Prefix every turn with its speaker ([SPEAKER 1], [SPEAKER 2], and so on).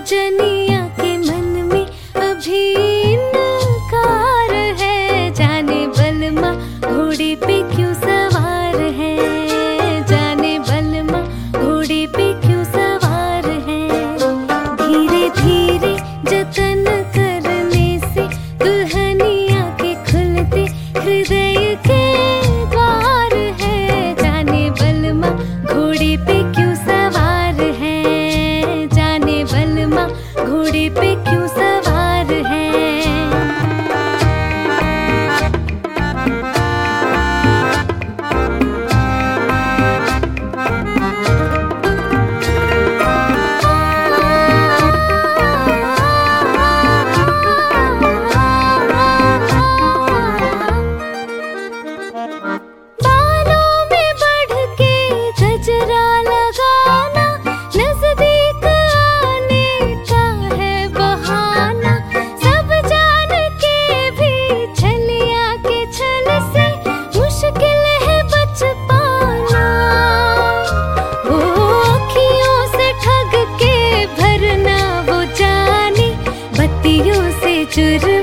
[SPEAKER 1] सजनिया के मन में अभी इनकार है। जाने बलमा घोड़े पे क्यों सवार है, जाने बलमा घोड़े पे क्यों सवार है। धीरे धीरे जतन करने से दुल्हनिया के खुलते हृदय के द्वार है। जाने बलमा घोड़े पे क्यों सवार है, जाने बलमा घोड़े पे क्यों सवार है। बालों में बढ़ के गजरा लगाना, नजदीक आने का है बहाना। सब जान के भी छलिया के छल से मुश्किल है बच पाना। वो अखियों से ठग के भरना वो जाने, बत्तियों से चुरा